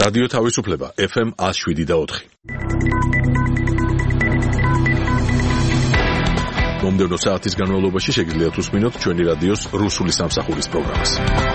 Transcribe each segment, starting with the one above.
რადიო თავისუფლება FM 107.4. მომდევნო საათის განმავლობაში შეგიძლიათ უსმინოთ ჩვენი რადიოს რუსული სამსახურის программას.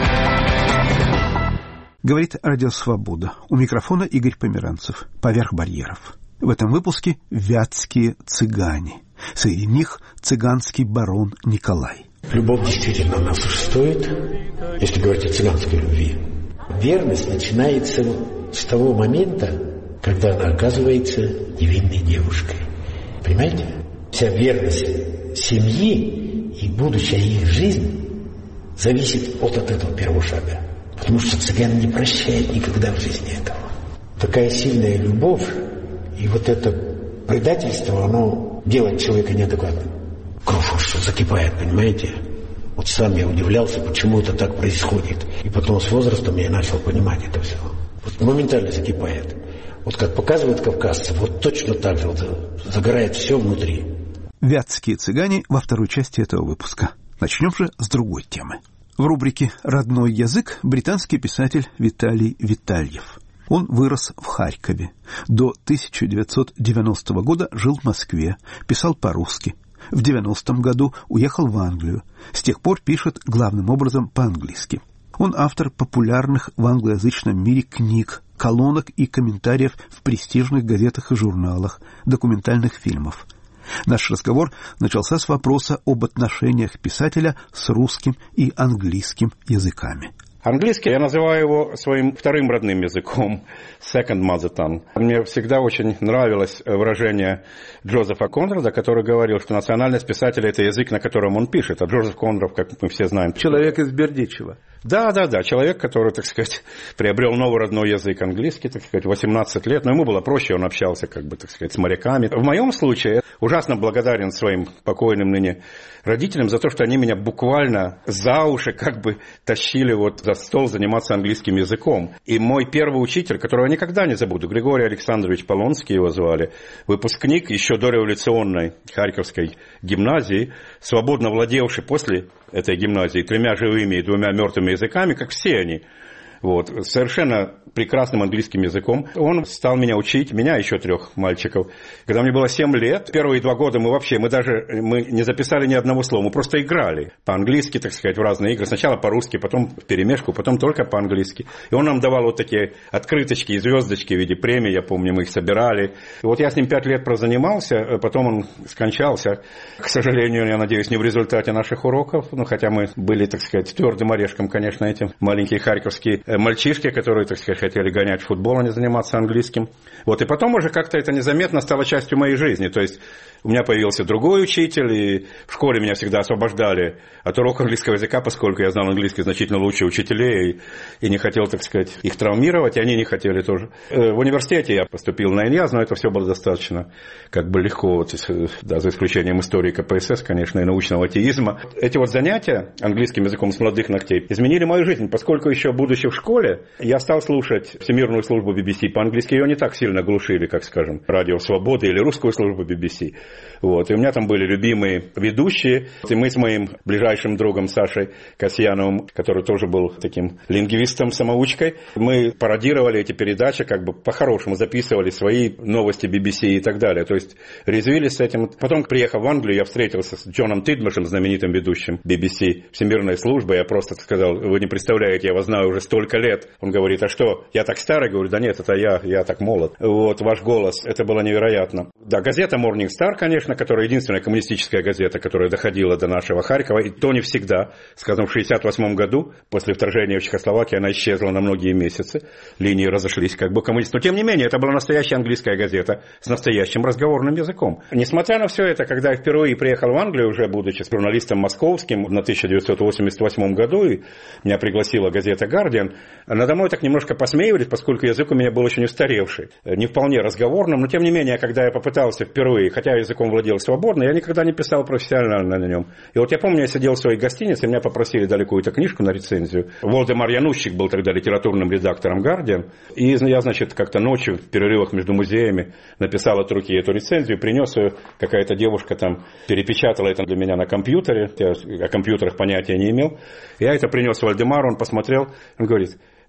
Говорит Радио Свобода. У микрофона Игорь Померанцев. Поверх барьеров. В этом выпуске вятские цыгане. Среди них цыганский барон Николай. Любовь действительно нас существует, если говорить о цыганской любви. Верность начинается с того момента, когда она оказывается невинной девушкой. Понимаете? Вся верность семьи и будущая их жизнь зависит от этого первого шага. Потому что цыган не прощает никогда в жизни этого. Такая сильная любовь и вот это предательство, оно делает человека неадекватным. Кровь что закипает, понимаете? Вот сам я удивлялся, почему это так происходит. И потом с возрастом я начал понимать это все. Вот моментально закипает. Вот как показывают кавказцы, вот точно так же вот загорает все внутри. Вятские цыгане во второй части этого выпуска. Начнем же с другой темы. В рубрике «Родной язык» британский писатель Виталий Витальев. Он вырос в Харькове. До 1990 года жил в Москве, писал по-русски. В 90-м году уехал в Англию. С тех пор пишет главным образом по-английски. Он автор популярных в англоязычном мире книг, колонок и комментариев в престижных газетах и журналах, документальных фильмов. Наш разговор начался с вопроса об отношениях писателя с русским и английским языками. Английский, я называю его своим вторым родным языком, second mother tongue. Мне всегда очень нравилось выражение Джозефа Конрада, который говорил, что национальность писателя – это язык, на котором он пишет. А Джозеф Конрад, как мы все знаем, человек из Бердичева. Да, человек, который, так сказать, приобрел новый родной язык английский, так сказать, 18 лет, но ему было проще, он общался, как бы, так сказать, с моряками. В моем случае ужасно благодарен своим покойным ныне родителям за то, что они меня буквально за уши как бы тащили вот за стол заниматься английским языком. И мой первый учитель, которого я никогда не забуду, Григорий Александрович Полонский его звали, выпускник еще дореволюционной Харьковской гимназии, свободно владевший после этой гимназии 3 живыми и 2 мертвыми языками, как все они. Вот, совершенно прекрасным английским языком. Он стал меня учить, меня еще 3 мальчиков. Когда мне было 7 лет, первые 2 года мы не записали ни одного слова, мы просто играли по-английски, так сказать, в разные игры. Сначала по-русски, потом вперемешку, потом только по-английски. И он нам давал вот такие открыточки и звездочки в виде премий, я помню, мы их собирали. И вот я с ним 5 лет прозанимался, потом он скончался. К сожалению, я надеюсь, не в результате наших уроков, но хотя мы были, так сказать, твердым орешком, конечно, эти маленькие харьковские мальчишки, которые, так сказать, хотели гонять в футбол, а не заниматься английским. Вот, и потом уже как-то это незаметно стало частью моей жизни. То есть у меня появился другой учитель, и в школе меня всегда освобождали от уроков английского языка, поскольку я знал английский значительно лучше учителей и не хотел, так сказать, их травмировать, и они не хотели тоже. В университете я поступил на ИНЯЗ, но это все было достаточно как бы легко, вот, да, за исключением истории КПСС, конечно, и научного атеизма. Эти вот занятия английским языком с молодых ногтей изменили мою жизнь, поскольку еще будучи в школе, я стал слушать Всемирную службу BBC. По-английски ее не так сильно глушили, как, скажем, Радио Свобода или русскую службу BBC. Вот. И у меня там были любимые ведущие. И мы с моим ближайшим другом Сашей Касьяновым, который тоже был таким лингвистом-самоучкой, мы пародировали эти передачи, как бы по-хорошему записывали свои новости BBC и так далее. То есть резвились с этим. Потом, приехав в Англию, я встретился с Джоном Тидмашем, знаменитым ведущим BBC Всемирной службы. Я просто сказал: вы не представляете, я вас знаю уже столько лет. Он говорит: а что, я так старый? Говорю: да нет, это я так молод. Вот, ваш голос, это было невероятно. Да, газета Morning Star, конечно, которая единственная коммунистическая газета, которая доходила до нашего Харькова, и то не всегда. Скажем, в 1968 году, после вторжения в Чехословакию, она исчезла на многие месяцы. Линии разошлись как бы коммунисты. Но, тем не менее, это была настоящая английская газета с настоящим разговорным языком. Несмотря на все это, когда я впервые приехал в Англию, уже будучи журналистом московским, на 1988 году, и меня пригласила газета «Гардиан», надо мной так немножко посмеивались, поскольку язык у меня был очень устаревший, не вполне разговорным, но тем не менее, когда я попытался впервые, хотя языком владел свободно, я никогда не писал профессионально на нем. И вот я помню, я сидел в своей гостинице, меня попросили дать какую-то книжку на рецензию. Волдемар Янущик был тогда литературным редактором «Гардиан», и я, значит, как-то ночью в перерывах между музеями написал от руки эту рецензию, принес ее, какая-то девушка там перепечатала это для меня на компьютере, я о компьютерах понятия не имел. Я это принес Вальдемару, он посмотрел, он говорит: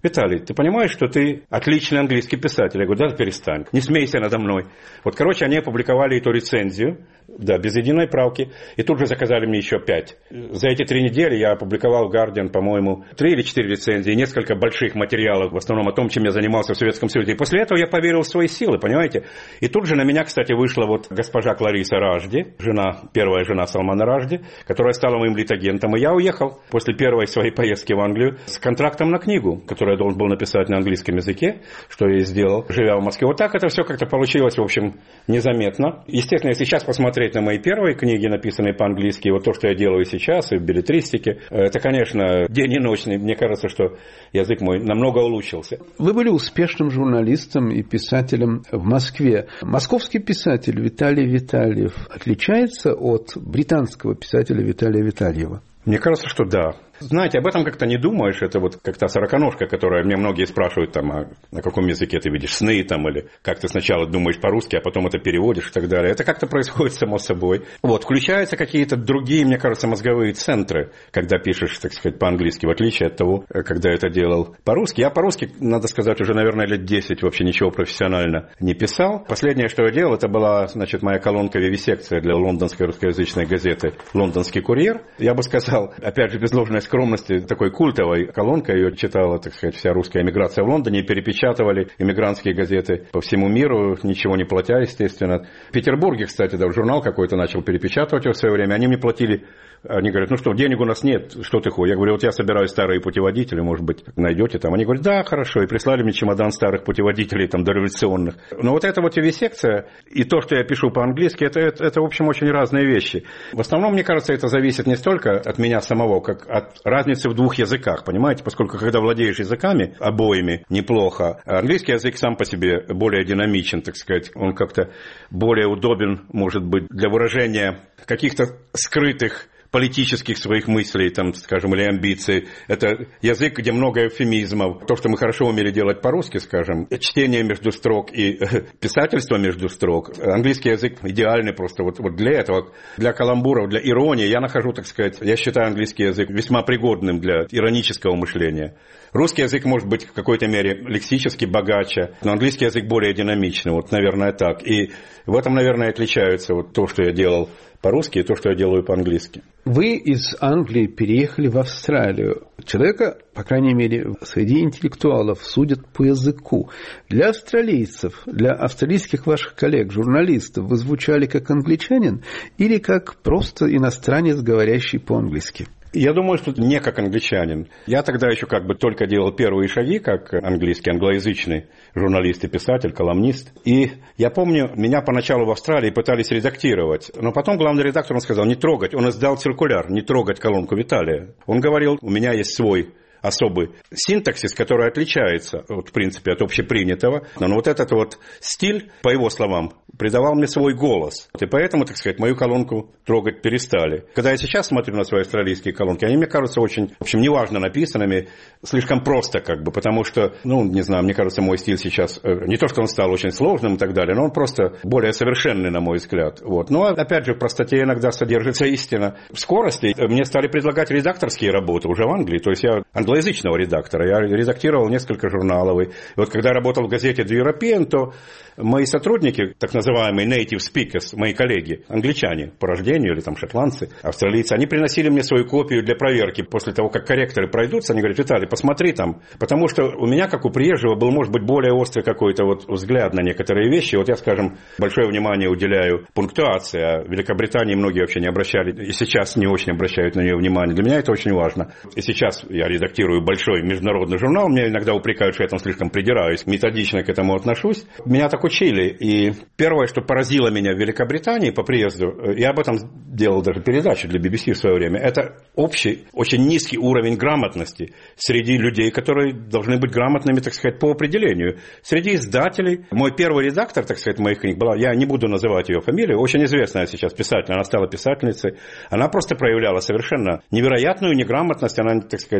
Виталий, ты понимаешь, что ты отличный английский писатель? Я говорю, да, перестань, не смейся надо мной. Вот, короче, они опубликовали эту рецензию, да, без единой правки, и тут же заказали мне еще 5. За эти 3 недели я опубликовал в Guardian, по-моему, 3 или 4 рецензии, несколько больших материалов, в основном о том, чем я занимался в Советском Союзе. И после этого я поверил в свои силы, понимаете? И тут же на меня, кстати, вышла вот госпожа Клариса Ражди, первая жена Салмана Ражди, которая стала моим литагентом. И я уехал после первой своей поездки в Англию с контрактом на книгу, которую я должен был написать на английском языке, что я и сделал, живя в Москве. Вот так это все как-то получилось, в общем, незаметно. Естественно, если сейчас посмотреть на мои первые книги, написанные по-английски, вот то, что я делаю сейчас и в беллетристике, это, конечно, день и ночь. Мне кажется, что язык мой намного улучшился. Вы были успешным журналистом и писателем в Москве. Московский писатель Виталий Витальев отличается от британского писателя Виталия Витальева? Мне кажется, что да. Знаете, об этом как-то не думаешь. Это вот как та сороконожка, которая мне многие спрашивают, там, на каком языке ты видишь сны, там, или как ты сначала думаешь по-русски, а потом это переводишь и так далее. Это как-то происходит само собой. Вот, включаются какие-то другие, мне кажется, мозговые центры, когда пишешь, так сказать, по-английски, в отличие от того, когда это делал по-русски. Я по-русски, надо сказать, уже, наверное, лет 10 вообще ничего профессионально не писал. Последнее, что я делал, это была, значит, моя колонка «Вивисекция» для лондонской русскоязычной газеты «Лондонский курьер». Я бы сказал, опять же, без ложной скромности, такой культовой колонкой, ее читала, так сказать, вся русская эмиграция в Лондоне, и перепечатывали эмигрантские газеты по всему миру, ничего не платя, естественно. В Петербурге, кстати, да, журнал какой-то начал перепечатывать его в свое время, они мне платили, они говорят, ну что, денег у нас нет, что ты хочешь? Я говорю, вот я собираю старые путеводители, может быть, найдете там. Они говорят, да, хорошо, и прислали мне чемодан старых путеводителей, там, дореволюционных. Но вот эта вот вивисекция и то, что я пишу по-английски, это, в общем, очень разные вещи. В основном, мне кажется, это зависит не столько от меня самого, как от разницы в 2 языках, понимаете? Поскольку, когда владеешь языками обоими неплохо, английский язык сам по себе более динамичен, так сказать, он как-то более удобен, может быть, для выражения каких-то скрытых политических своих мыслей, там, скажем, или амбиций. Это язык, где много эвфемизмов. То, что мы хорошо умели делать по-русски, скажем, чтение между строк и писательство между строк. Английский язык идеальный просто вот для этого, для каламбуров, для иронии. Я нахожу, так сказать, я считаю английский язык весьма пригодным для иронического мышления. Русский язык может быть в какой-то мере лексически богаче, но английский язык более динамичный, вот, наверное, так. И в этом, наверное, отличается вот то, что я делал по-русски, и то, что я делаю по-английски. Вы из Англии переехали в Австралию. Человека, по крайней мере, среди интеллектуалов судят по языку. Для австралийцев, для австралийских ваших коллег, журналистов, вы звучали как англичанин или как просто иностранец, говорящий по-английски? Я думаю, что не как англичанин. Я тогда еще как бы только делал первые шаги, как английский, англоязычный журналист и писатель, колумнист. И я помню, меня поначалу в Австралии пытались редактировать. Но потом главный редактор, он сказал, не трогать. Он издал циркуляр, не трогать колонку Виталия. Он говорил, у меня есть свой особый синтаксис, который отличается, вот, в принципе, от общепринятого. Но вот этот вот стиль, по его словам, придавал мне свой голос. И поэтому, так сказать, мою колонку трогать перестали. Когда я сейчас смотрю на свои австралийские колонки, они мне кажутся очень, в общем, неважно написанными, слишком просто как бы, потому что, ну, не знаю, мне кажется, мой стиль сейчас, не то, что он стал очень сложным и так далее, но он просто более совершенный, на мой взгляд. Вот. Но, опять же, в простоте иногда содержится истина. В скорости мне стали предлагать редакторские работы уже в Англии, то есть я англоязычного редактора. Я редактировал несколько журналов. И вот когда я работал в газете The European, то мои сотрудники, так называемые native speakers, мои коллеги, англичане по рождению или там шотландцы, австралийцы, они приносили мне свою копию для проверки. После того, как корректоры пройдутся, они говорят, Виталий, посмотри там. Потому что у меня, как у приезжего, был, может быть, более острый какой-то вот взгляд на некоторые вещи. Вот я, скажем, большое внимание уделяю пунктуации. А в Великобритании многие вообще не обращали, и сейчас не очень обращают на нее внимание. Для меня это очень важно. И сейчас я редактирую большой международный журнал, меня иногда упрекают, что я там слишком придираюсь, методично к этому отношусь. Меня так учили. И первое, что поразило меня в Великобритании по приезду, я об этом делал даже передачу для BBC в свое время, это общий, очень низкий уровень грамотности среди людей, которые должны быть грамотными, так сказать, по определению. Среди издателей. Мой первый редактор, так сказать, моих книг была, я не буду называть ее фамилию, очень известная сейчас писательница, она стала писательницей, она просто проявляла совершенно невероятную неграмотность, она, так сказать,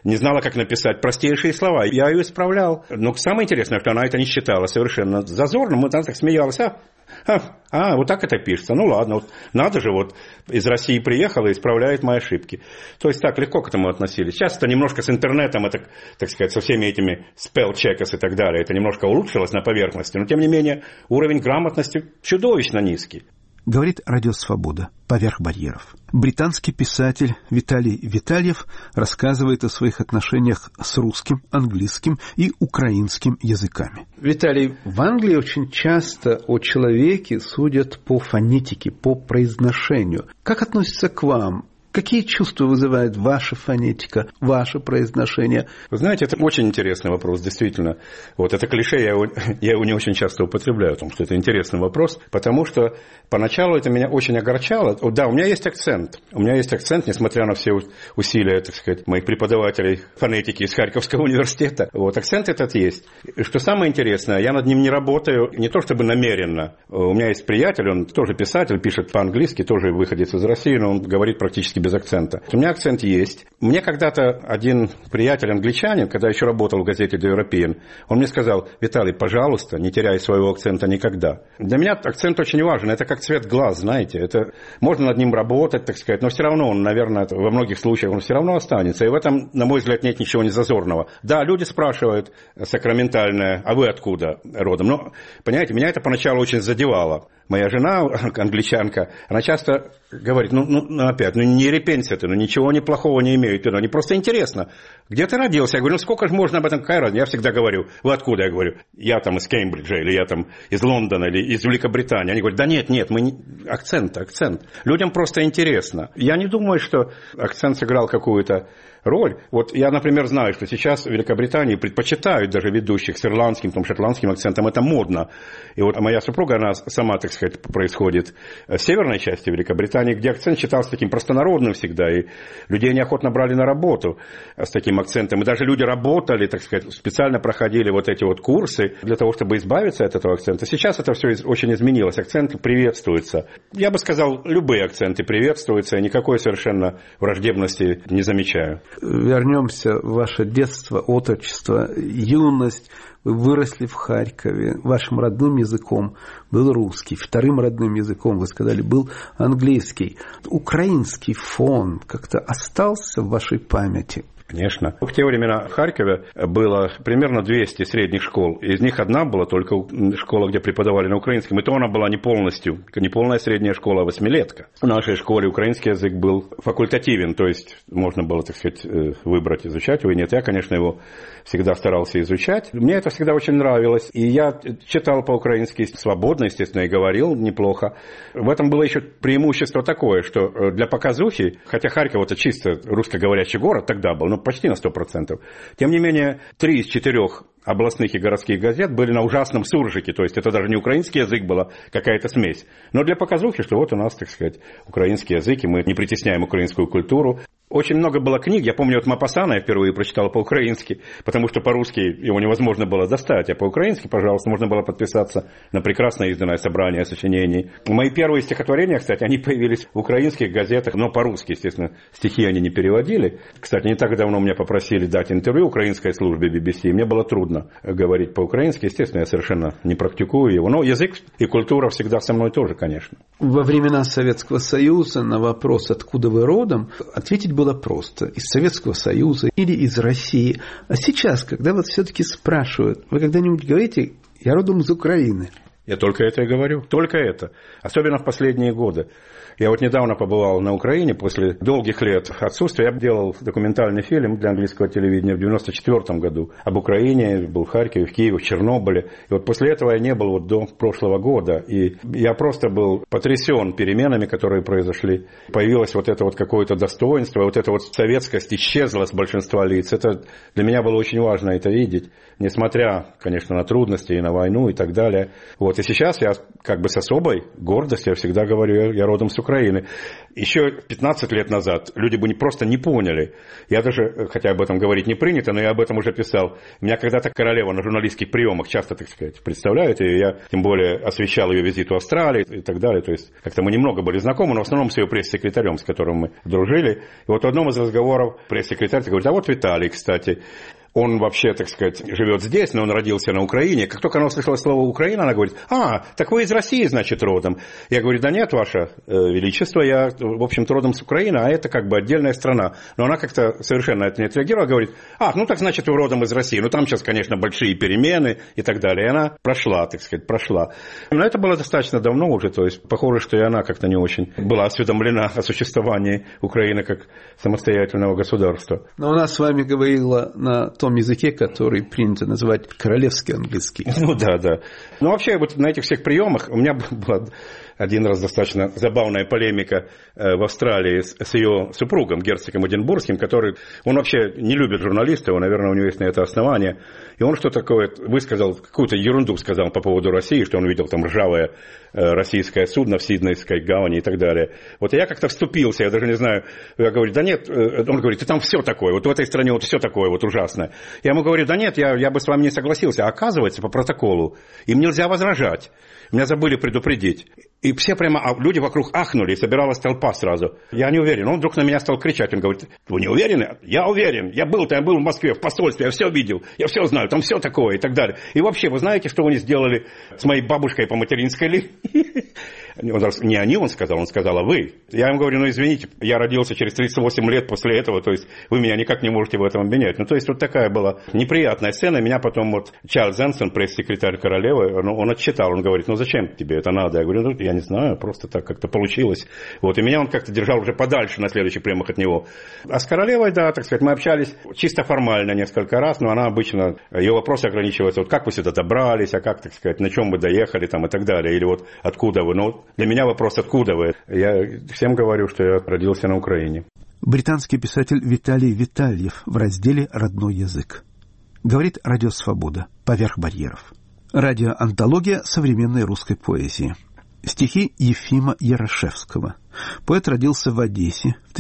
не знала, как написать простейшие слова. Я ее исправлял. Но самое интересное, что она это не считала совершенно зазорным. Она так смеялась. Вот так это пишется. Ну ладно, вот надо же, вот из России приехала и исправляет мои ошибки. То есть так легко к этому относились. Сейчас это немножко с интернетом, это, так сказать, со всеми этими spell checkers и так далее, это немножко улучшилось на поверхности, но тем не менее уровень грамотности чудовищно низкий. Говорит Радио Свобода, поверх барьеров. Британский писатель Виталий Витальев рассказывает о своих отношениях с русским, английским и украинским языками. Виталий, в Англии очень часто о человеке судят по фонетике, по произношению. Как относится к вам? Какие чувства вызывает ваша фонетика, ваше произношение? Вы знаете, это очень интересный вопрос, действительно. Вот это клише, я его не очень часто употребляю, потому что это интересный вопрос, потому что поначалу это меня очень огорчало. Да, у меня есть акцент. У меня есть акцент, несмотря на все усилия, так сказать, моих преподавателей фонетики из Харьковского университета. Вот, акцент этот есть. И что самое интересное, я над ним не работаю, не то чтобы намеренно. У меня есть приятель, он тоже писатель, пишет по-английски, тоже выходец из России, но он говорит практически без акцента. У меня акцент есть. Мне когда-то один приятель англичанин, когда еще работал в газете The European, он мне сказал: Виталий, пожалуйста, не теряй своего акцента никогда. Для меня акцент очень важен. Это как цвет глаз, знаете. Это можно над ним работать, так сказать, но все равно он, наверное, во многих случаях он все равно останется. И в этом, на мой взгляд, нет ничего незазорного. Да, люди спрашивают сакраментальное: а вы откуда родом? Но, понимаете, меня это поначалу очень задевало. Моя жена, англичанка, она часто говорит: опять, не репенься ты, ничего неплохого не имеют в виду, не просто интересно. Где ты родился? Я говорю: сколько же можно об этом, какая разница? Я всегда говорю: вы откуда? Я говорю: я там из Кембриджа, или я там из Лондона, или из Великобритании. Они говорят: да нет, мы не... Акцент. Людям просто интересно. Я не думаю, что акцент сыграл какую-то роль. Вот я, например, знаю, что сейчас в Великобритании предпочитают даже ведущих с ирландским, там, шотландским акцентом. Это модно. И вот моя супруга, она сама, так сказать, происходит в северной части Великобритании, где акцент считался таким простонародным всегда, и людей неохотно брали на работу с таким акцентом. И даже люди работали, так сказать, специально проходили вот эти вот курсы для того, чтобы избавиться от этого акцента. Сейчас это все очень изменилось. Акцент приветствуется. Я бы сказал, любые акценты приветствуются, и никакой совершенно враждебности не замечаю. Вернемся в ваше детство, отрочество, юность. Вы выросли в Харькове. Вашим родным языком был русский. Вторым родным языком, вы сказали, был английский. Украинский фон как-то остался в вашей памяти? Конечно. В те времена в Харькове было примерно 200 средних школ. Из них одна была только школа, где преподавали на украинском. И то она была не полная средняя школа, а 8-летка. В нашей школе украинский язык был факультативен, то есть можно было, так сказать, выбрать, изучать его. И нет, я, конечно, его всегда старался изучать. Мне это всегда очень нравилось. И я читал по-украински свободно, естественно, и говорил неплохо. В этом было еще преимущество такое, что для показухи, хотя Харьков это чисто русскоговорящий город тогда был, но почти на 100%. Тем не менее, 3 из 4 областных и городских газет были на ужасном суржике, то есть это даже не украинский язык, была какая-то смесь. Но для показухи, что вот у нас, так сказать, украинский язык, и мы не притесняем украинскую культуру. Очень много было книг. Я помню, вот Мапасана я впервые прочитал по-украински, потому что по-русски его невозможно было достать, а по-украински, пожалуйста, можно было подписаться на прекрасно изданное собрание сочинений. Мои первые стихотворения, кстати, они появились в украинских газетах, но по-русски, естественно, стихи они не переводили. Кстати, не так давно меня попросили дать интервью украинской службе BBC, и мне было трудно говорить по-украински. Естественно, я совершенно не практикую его, но язык и культура всегда со мной тоже, конечно. Во времена Советского Союза на вопрос, откуда вы родом, ответить было просто: из Советского Союза или из России. А сейчас, когда вот все-таки спрашивают, вы когда-нибудь говорите: я родом из Украины? Я только это и говорю, только это. Особенно в последние годы. Я вот недавно побывал на Украине после долгих лет отсутствия. Я делал документальный фильм для английского телевидения в 1994 году об Украине. Был в Харькове, в Киеве, в Чернобыле. И вот после этого я не был вот до прошлого года. И я просто был потрясен переменами, которые произошли. Появилось вот это вот какое-то достоинство, вот эта вот советскость исчезла с большинства лиц. Это для меня было очень важно это видеть. Несмотря, конечно, на трудности и на войну и так далее. Вот. Вот. И сейчас я как бы с особой гордостью всегда говорю, я родом с Украины. Еще 15 лет назад люди бы просто не поняли. Я даже, хотя об этом говорить не принято, но я об этом уже писал. Меня когда-то королева на журналистских приемах часто, так сказать, представляют. И я тем более освещал ее визит в Австралию и так далее. То есть как-то мы немного были знакомы, но в основном с ее пресс-секретарем, с которым мы дружили. И вот в одном из разговоров пресс-секретарь говорит: а вот Виталий, кстати. Он вообще, так сказать, живет здесь, но он родился на Украине. Как только она услышала слово «Украина», она говорит: так вы из России, значит, родом. Я говорю: да нет, Ваше Величество, я, в общем-то, родом с Украины, а это как бы отдельная страна. Но она как-то совершенно это не отреагировала, говорит: так значит, вы родом из России. Ну, там сейчас, конечно, большие перемены и так далее. И она прошла, так сказать, прошла. Но это было достаточно давно уже, то есть похоже, что и она как-то не очень была осведомлена о существовании Украины как самостоятельного государства. Но она с вами говорила на том языке, который принято называть королевский английский. Ну да. Ну вообще вот на этих всех приемах у меня была один раз достаточно забавная полемика в Австралии с ее супругом, герцогом Эдинбургским, который, он вообще не любит журналистов, наверное, у него есть на это основание. И он что-то такое высказал, какую-то ерунду сказал по поводу России, что он видел там ржавое российское судно в Сиднейской гавани и так далее. Вот я как-то вступился, я даже не знаю, я говорю: да нет, он говорит: и там все такое, вот в этой стране вот все такое вот ужасное. Я ему говорю: да нет, я бы с вами не согласился. А оказывается, по протоколу им нельзя возражать. Меня забыли предупредить. И все прямо, люди вокруг ахнули, и собиралась толпа сразу. Я не уверен. Он вдруг на меня стал кричать. Он говорит: вы не уверены? Я уверен. Я был в Москве, в посольстве, я все видел, я все знаю, там все такое и так далее. И вообще, вы знаете, что они сделали с моей бабушкой по материнской линии? Не они, он сказал, а вы. Я ему говорю: ну извините, я родился через 38 лет после этого, то есть вы меня никак не можете в этом обвинять. Ну то есть вот такая была неприятная сцена. Меня потом вот Чарльз Энсон, пресс-секретарь королевы, он отчитал, он говорит: ну зачем тебе это надо? Я говорю: ну я не знаю, просто так как-то получилось. Вот, и меня он как-то держал уже подальше на следующих приемах от него. А с королевой, да, так сказать, мы общались чисто формально несколько раз, но она обычно, ее вопросы ограничиваются: вот как вы сюда добрались, а как, так сказать, на чем вы доехали там и так далее, или вот откуда вы. Ну, для меня вопрос: откуда вы? Я всем говорю, что я родился на Украине. Британский писатель Виталий Витальев в разделе «Родной язык». Говорит Радио Свобода. Поверх барьеров. Радиоантология современной русской поэзии. Стихи Ефима Ярошевского. Поэт родился в Одессе в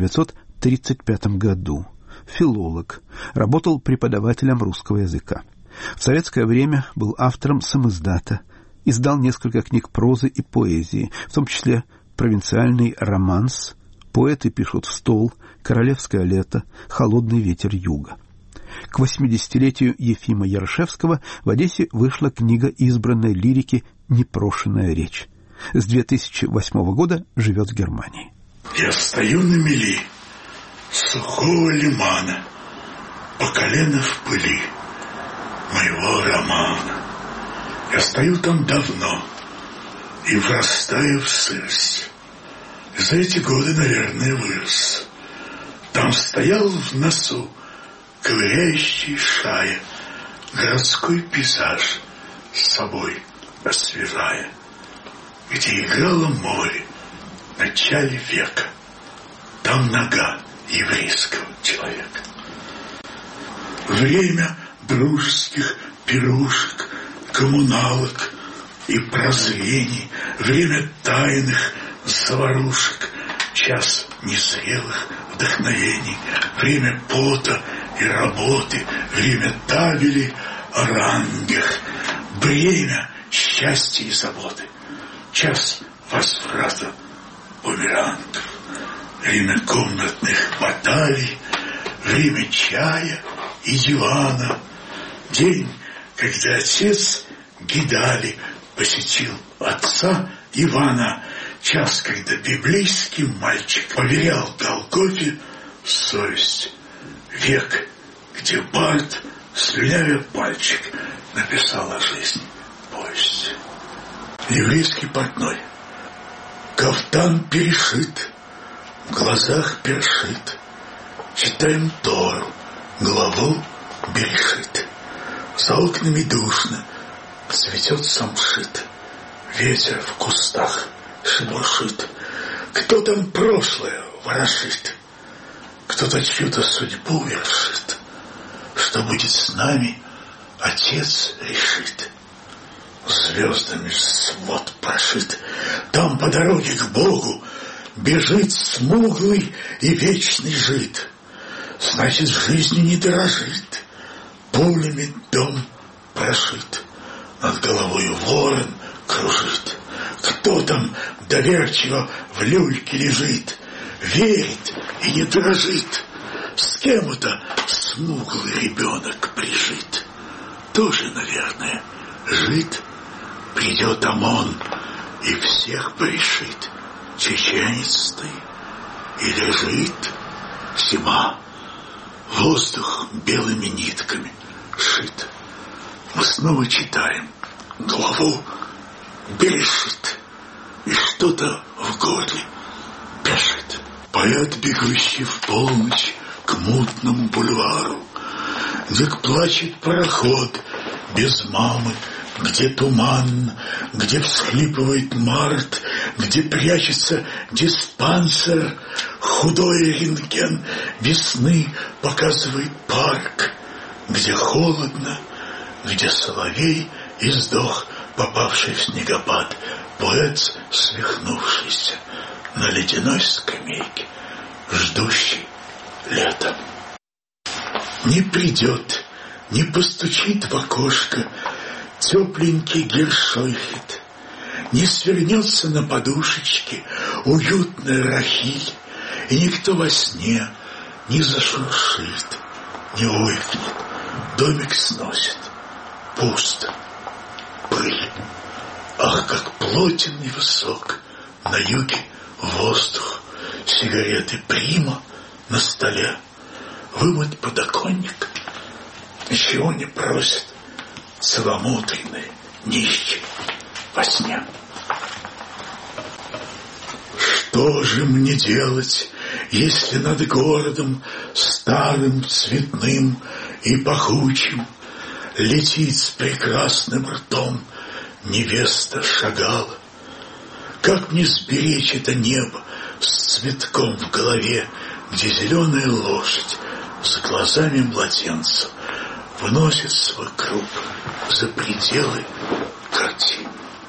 1935 году. Филолог. Работал преподавателем русского языка. В советское время был автором самиздата. Издал несколько книг прозы и поэзии, в том числе «Провинциальный романс», «Поэты пишут в стол», «Королевское лето», «Холодный ветер юга». К 80-летию Ефима Ярошевского в Одессе вышла книга избранной лирики «Непрошенная речь». С 2008 года живет в Германии. Я стою на мели сухого лимана, по колено в пыли моего романа. Я стою там давно и врастаю в сырость. За эти годы, наверное, вырос. Там стоял в носу ковыряющий шая, городской пейзаж с собой освежая, где играло море в начале века. Там нога еврейского человека. Время дружеских пирушек, коммуналок и прозрений, время тайных заварушек, час незрелых вдохновений, время пота и работы, время табели о рангах, время счастья и заботы, час возврата бумерангов, время комнатных баталий, время чая и дивана, день, когда отец Гидали посетил отца Ивана, час, когда библейский мальчик поверял Голгофе совесть, век, где Барт, слюнявя пальчик, написал о жизни повесть. Еврейский портной. Кафтан перешит, в глазах першит. Читаем Тору, главу Берешит. За окнами душно, цветет самшит. Ветер в кустах шебуршит. Кто там прошлое ворошит? Кто-то чью-то судьбу вершит. Что будет с нами, Отец решит. звездами свод прошит. Там по дороге к Богу бежит смуглый и вечный жид. Значит, жизнью не дорожит, пулями дом прошит. Над головой ворон кружит. Кто там доверчиво в люльке лежит, верит и не дрожит? С кем это смуглый ребенок прижит? Тоже, наверное, жид. Придет ОМОН и всех порешит. Чеченец ты и лежит зима. Воздух белыми нитками шит. Мы снова читаем главу «Бежит», и что-то в горле пишет. Поэт, бегущий в полночь к мутному бульвару, где плачет пароход без мамы, где туман, где всхлипывает март, где прячется диспансер, худой рентген весны показывает парк, где холодно, где соловей издох, попавший в снегопад, поэт, свихнувшийся на ледяной скамейке, ждущий лета. Не придет, не постучит в окошко тепленький Гершойхет, не свернется на подушечке уютная Рахиль, и никто во сне не зашуршит, не ойкнет, домик сносит, пусто, пыль. Ах, как плотен и высок на юге воздух, сигареты прима на столе, вымыт подоконник, ничего не просит целомудренный нищий во сне. Что же мне делать, если над городом старым, цветным и пахучим летит с прекрасным ртом невеста Шагала? Как мне сберечь это небо с цветком в голове, где зеленая лошадь с глазами младенца выносит свой круг за пределы картин?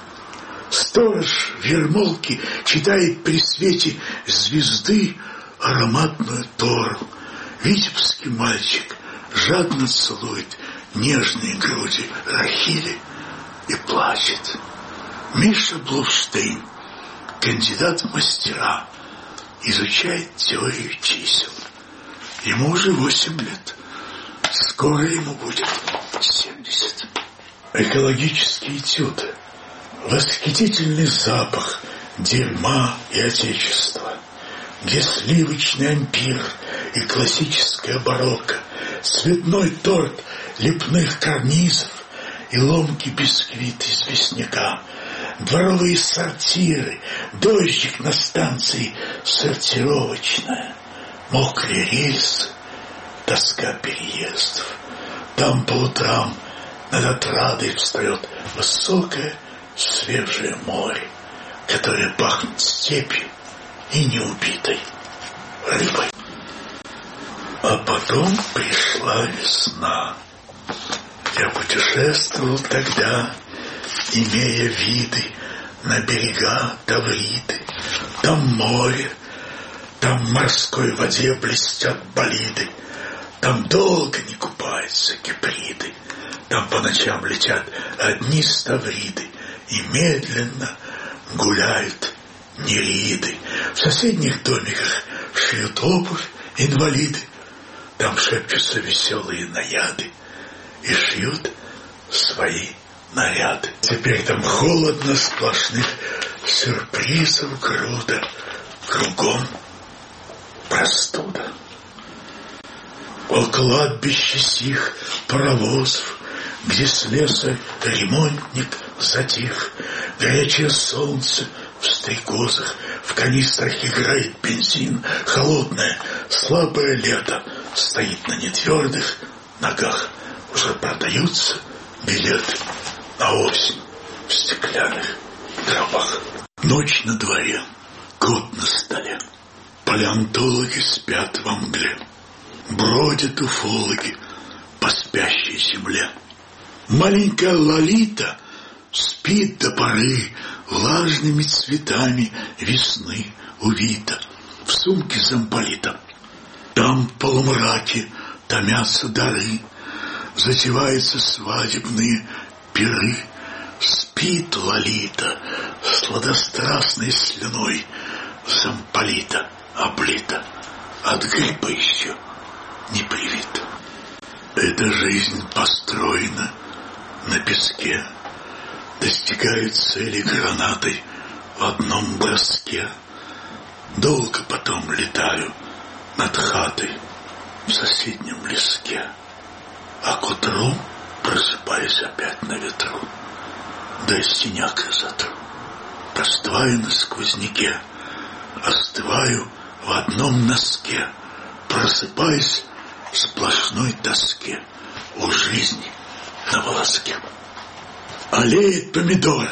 Сторож в ермолке читает при свете звезды ароматную Тору. Витебский мальчик жадно целует нежные груди Рахили и плачет. Миша Блуфштейн, кандидат в мастера, изучает теорию чисел. Ему уже 8 лет. Скоро ему будет 70. Экологический этюд. Восхитительный запах дерьма и отечества, где сливочный ампир и классическая барокко, цветной торт лепных карнизов и ломкий бисквит из известняка, дворовые сортиры, дождик на станции сортировочная, мокрые рельсы, тоска переездов. Там по утрам над отрадой встает высокое свежее море, которое пахнет степью и неубитой рыбой. А потом пришла весна. Я путешествовал тогда, имея виды на берега Тавриды. Там море, там в морской воде блестят болиды, там долго не купаются киприды, там по ночам летят одни ставриды и медленно гуляют нереиды. В соседних домиках шьют обувь инвалиды, там шепчутся веселые наяды и шьют свои наряды. Теперь там холодно, сплошных сюрпризов груда, кругом простуда. О кладбище сих паровозов, где с леса ремонтник затих, горячее солнце в стрекозах, в канистрах играет бензин, холодное, слабое лето стоит на нетвердых ногах. Уже продаются билеты на осень в стеклянных гробах. Ночь на дворе, год на столе. Палеонтологи спят во мгле. Бродят уфологи по спящей земле. Маленькая Лолита спит до поры влажными цветами весны увита, в сумке замполита. Там в полумраке томятся дары, затеваются свадебные пиры. Спит Лолита, сладострастной слюной замполита облита, от гриппа еще не привита. Эта жизнь построена на песке, достигает цели гранатой в одном броске. Долго потом летаю над хатой в соседнем леске, а к утру просыпаюсь опять на ветру, да и синяк затру. Простываю на сквозняке, остываю в одном носке, просыпаюсь в сплошной тоске, у жизни на волоске. Олеет помидор,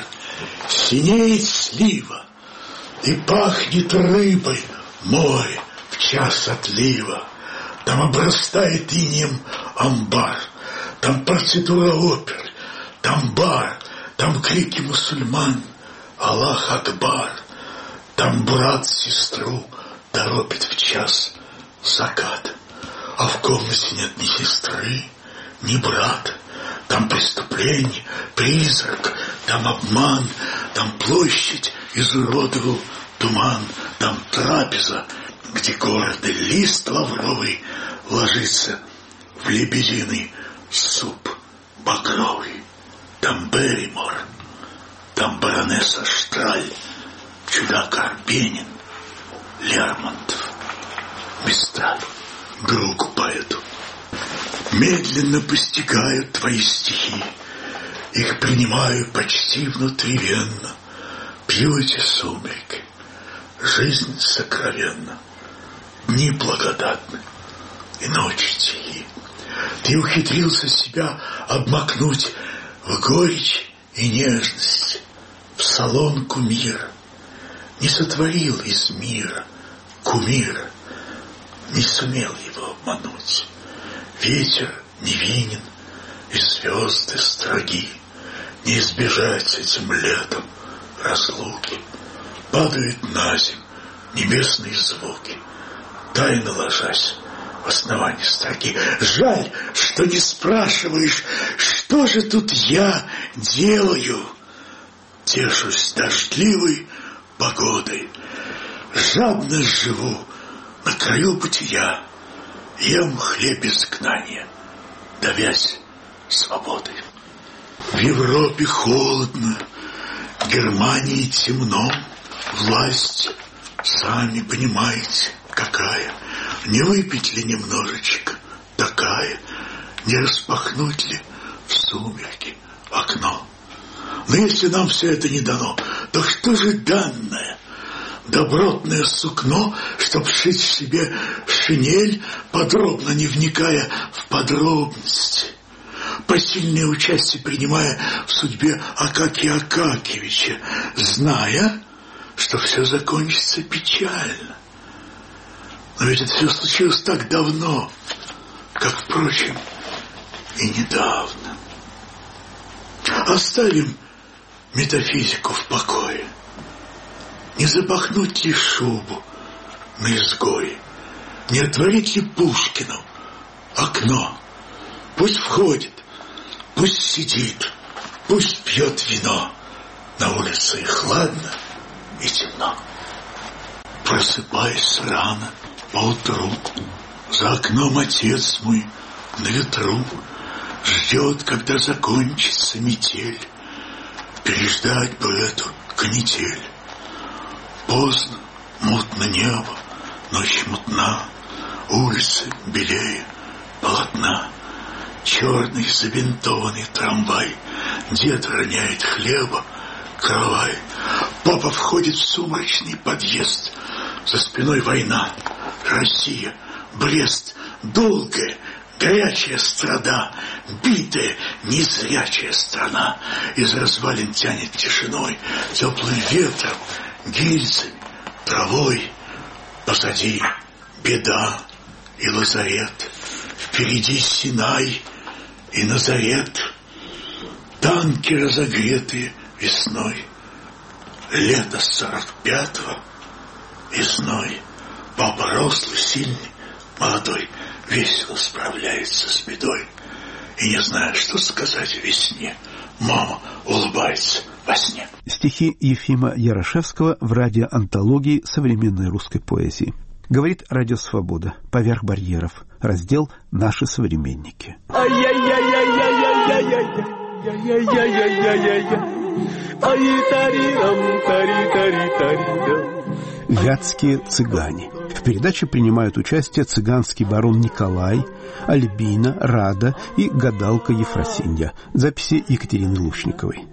синеет слива, и пахнет рыбой море в час отлива. Там обрастает инеем амбар, там процедура опер, там бар, там крики мусульман, Аллах Акбар. Там брат сестру торопит в час закат, а в комнате нет ни сестры, ни брата. Там преступление, призрак, там обман, там площадь изуродовал туман, там трапеза, где гордый лист лавровый ложится в лебединый суп багровый. Там Берримор, там баронесса Штраль, чудак Арбенин, Лермонтов, Мистраль. Другу поэту: медленно постигаю твои стихи, их принимаю почти внутривенно. Пью эти сумерки, жизнь сокровенна, дни благодатны и ночи тихи. Ты ухитрился себя обмакнуть в горечь и нежность, в солонку мира. Не сотворил из мира кумира, не сумел его обмануть. Ветер невинен и звезды строги, не избежать этим летом разлуки. Падают на земь небесные звуки, тайно ложась в основании строки. Жаль, что не спрашиваешь, что же тут я делаю. Тешусь дождливой погодой, жадно живу на краю бытия, ем хлеб изгнания, давясь свободой. В Европе холодно, в Германии темно, власть, сами понимаете, какая. Не выпить ли немножечко такая, не распахнуть ли в сумерки окно? Но если нам все это не дано, то что же данное? Добротное сукно, чтоб шить себе шинель, подробно не вникая в подробности, посильное участие принимая в судьбе Акакия Акакевича, зная, что все закончится печально. Но ведь это все случилось так давно, как, впрочем, и недавно. Оставим метафизику в покое. Не запахнуть ли шубу на изгое? Не отворить ли Пушкину окно? Пусть входит, пусть сидит, пусть пьет вино. На улице и хладно, и темно. Просыпаясь рано поутру, за окном отец мой на ветру ждет, когда закончится метель. Переждать бы эту канитель. Поздно, мутно небо, ночь мутна, улицы белее полотна. Черный забинтованный трамвай, дед роняет хлеба, каравай. Папа входит в сумрачный подъезд, за спиной война, Россия, Брест, долгая, горячая страда, битая, незрячая страна. Из развалин тянет тишиной, теплым ветром, гильзами, травой. Позади беда и лазарет, впереди Синай и Назарет. танки, разогретые весной. Лето 45-го, весной. Папа рослый, сильный, молодой, весело справляется с бедой. И не знаю, что сказать о весне. Мама улыбается во сне. Стихи Ефима Ярошевского в радиоантологии современной русской поэзии. Говорит Радио Свобода. Поверх барьеров. Раздел «Наши современники». Вятские цыгане. В передаче принимают участие цыганский барон Николай, Альбина, Рада и гадалка Ефросинья. Записи Екатерины Лучниковой.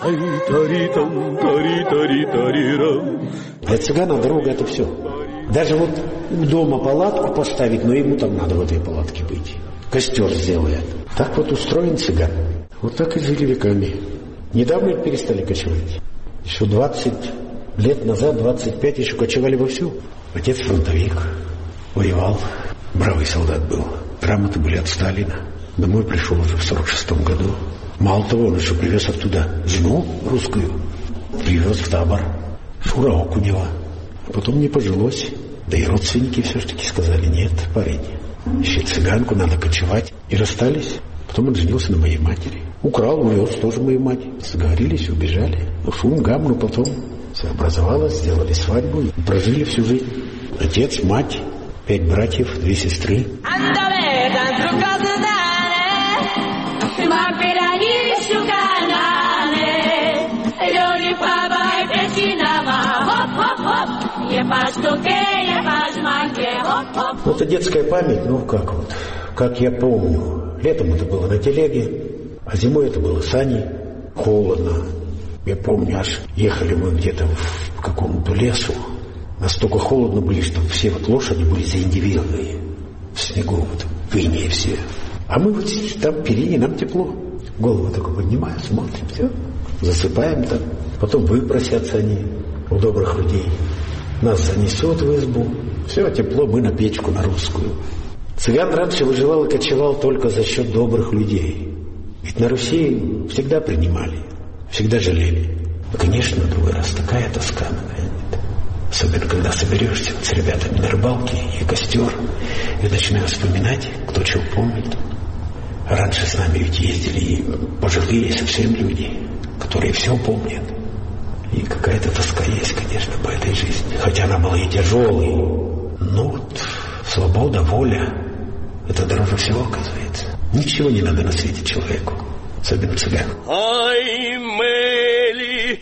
Для цыгана дорога — это все. Даже вот дома палатку поставить, но ему там надо в этой палатке быть. Костер сделает. Так вот устроен цыган. Вот так и жили веками. Недавно перестали кочевать. Еще 20 лет назад, 25, еще кочевали вовсю. Отец фронтовик, воевал, бравый солдат был. Грамоты были от Сталина. Домой пришел уже в 46-м году. Мало того, он еще привез оттуда жену русскую. Привез в табор. Шура Окунева. А потом не пожилось. Да и родственники все-таки сказали: нет, парень, ищи цыганку, надо кочевать. И расстались. Потом он женился на моей матери. Украл, увез тоже мою мать. Сговорились, убежали. Ну, шум, гам, но потом все образовалось, сделали свадьбу и прожили всю жизнь. Отец, мать, 5 братьев, 2 сестры. Это детская память, ну как вот, как я помню. Летом это было на телеге, а зимой это было сани. Холодно. Я помню, аж ехали мы где-то в каком-то лесу. Настолько холодно были, что все вот лошади были заиндивидованные. В снегу, вот, в ине все. А мы вот там в перине, нам тепло. Голову только поднимаем, смотрим, все. Засыпаем там. Потом выпросятся они у добрых людей. Нас занесет в избу. Все, тепло, мы на печку, на русскую. Цыган раньше выживал и кочевал только за счет добрых людей. Ведь на Руси всегда принимали, всегда жалели. Конечно, на другой раз такая тоска нагонит. Особенно, когда соберешься вот с ребятами на рыбалке и костер, и начинаешь вспоминать, кто чего помнит. А раньше с нами ведь ездили и пожилые совсем люди, которые все помнят. И какая-то тоска есть, конечно, по этой жизни. Хотя она была и тяжелой. Но вот свобода, воля — это дороже всего, оказывается. Ничего не надо на свете человеку, особенно цыгану. Ай, мели,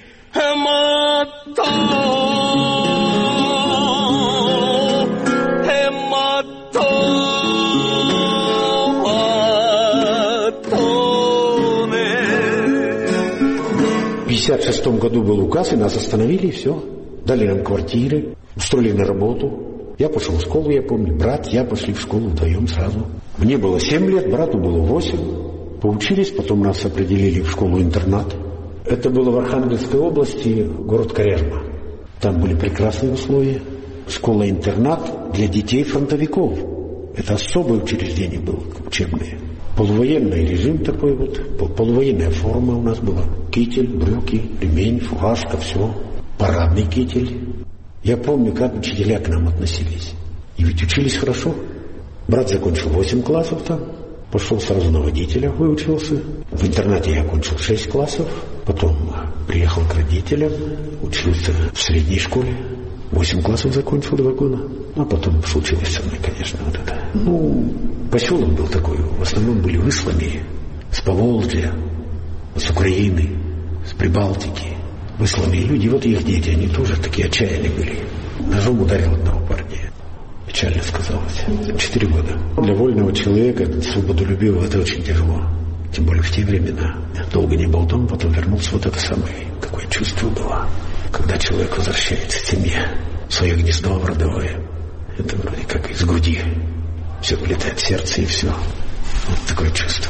В 1956 году был указ, и нас остановили, и все. Дали нам квартиры, устроили на работу. Я пошел в школу, я помню. Брат, я пошли в школу вдвоем сразу. Мне было 7 лет, брату было 8. Поучились, потом нас определили в школу-интернат. Это было в Архангельской области, город Коряжма. Там были прекрасные условия. Школа-интернат для детей фронтовиков. Это особое учреждение было, учебное. Полувоенный режим такой вот, полувоенная форма у нас была. Китель, брюки, ремень, фуражка, все. Парадный китель. Я помню, как учителя к нам относились. И ведь учились хорошо. Брат закончил 8 классов там. Пошел сразу на водителя, выучился. В интернате я окончил 6 классов. Потом приехал к родителям. Учился в средней школе. 8 классов закончил, 2 года. А потом случилось со мной, конечно, вот это. Поселок был такой. В основном были высланные. С Поволжья, с Украины, с Прибалтики. Высланные люди. Вот их дети, они тоже такие отчаянные были. Ножом ударил одного парня. Печально сказалось. 4 года. Для вольного человека, свободолюбивого, это очень тяжело. Тем более в те времена. Долго не был дома, потом вернулся. Вот это самое, какое чувство было. Когда человек возвращается к семье, в свое гнездо родовое. Это вроде как из груди. Все вылетает в сердце, и все. Вот такое чувство.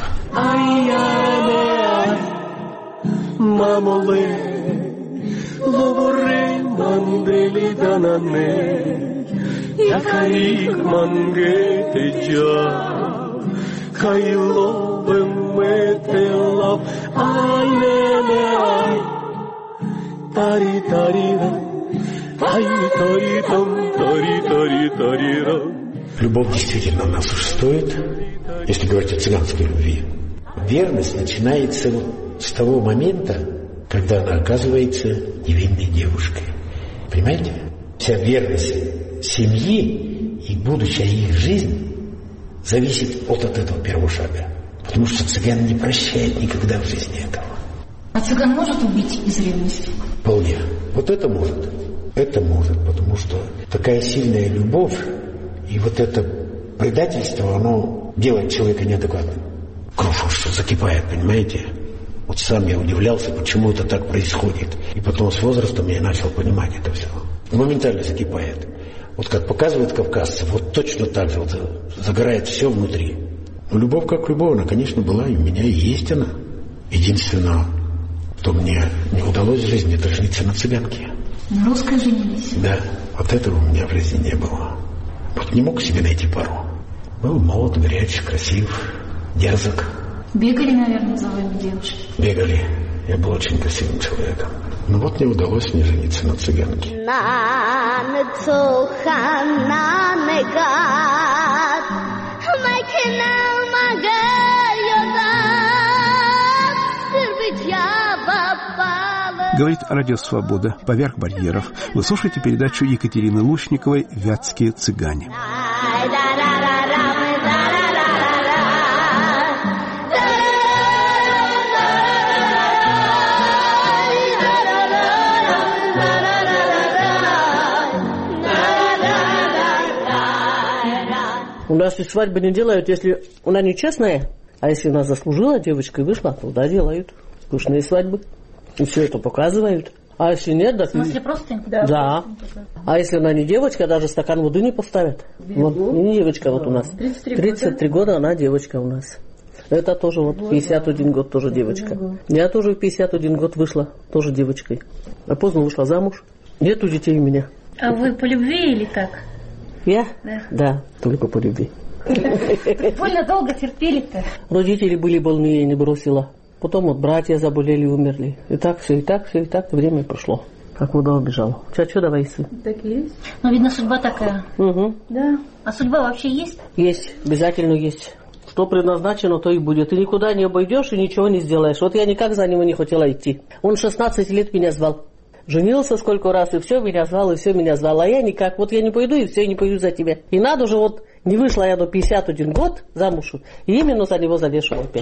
Якарик мангете джа, кайло committed love. Ay, nene, ay. Тари-тари-ра. Ай, тари-там, тари-тари-тари-ра. Любовь действительно нас существует, если говорить о цыганской любви. Верность начинается с того момента, когда она оказывается невинной девушкой. Понимаете? Вся верность семьи и будущая их жизнь зависит от этого первого шага. Потому что цыган не прощает никогда в жизни этого. А цыган может убить из ревности? Вполне. Вот это может. Это может, потому что такая сильная любовь и вот это предательство, оно делает человека неадекватным. Кровь что закипает, понимаете? Вот сам я удивлялся, почему это так происходит. И потом с возрастом я начал понимать это все. Моментально закипает. Вот как показывают кавказцы, вот точно так же вот загорает все внутри. Но любовь как любовь, она, конечно, была, и у меня и есть она. Единственное, что мне не удалось в жизни, это жениться на цыганке. На русской женились? Да, вот этого у меня в жизни не было. Вот не мог себе найти пару. Был молод, горяч, красив, дерзок. Бегали, наверное, за вами девушки? Бегали. Я был очень красивым человеком. Но вот не удалось мне жениться на цыганке. Говорит Радио Свобода. Поверх барьеров. Вы слушаете передачу Екатерины Лушниковой «Вятские цыгане». У нас и свадьбы не делают, если она нечестная. А если она заслужила, девочка и вышла, то да, делают пышные свадьбы. И все это показывают. А если нет, да... В смысле, просто? Да. А если она не девочка, даже стакан воды не поставят. Вот, не девочка вот у нас. 33 года она девочка у нас. Это тоже вот 51 год тоже девочка. Я тоже в 51 год вышла тоже девочкой. А поздно вышла замуж. Нету детей у меня. А вы по любви или как? Я? Да, только по любви. Больно долго терпели-то. Родители были больные, не бросила. Потом вот братья заболели, умерли. И так все, время прошло. Как вода убежала. Что давай, сын? Так и есть. Ну, видно, судьба такая. Угу. Да. А судьба вообще есть? Есть, обязательно есть. Что предназначено, то и будет. Ты никуда не обойдешь и ничего не сделаешь. Вот я никак за него не хотела идти. Он 16 лет меня звал. Женился сколько раз, и все меня звал, и все меня звал. А я никак. Вот я не пойду, и все, я не пойду за тебя. И надо же вот... Не вышла я до 51 год замуж, и именно за него завешивала опять.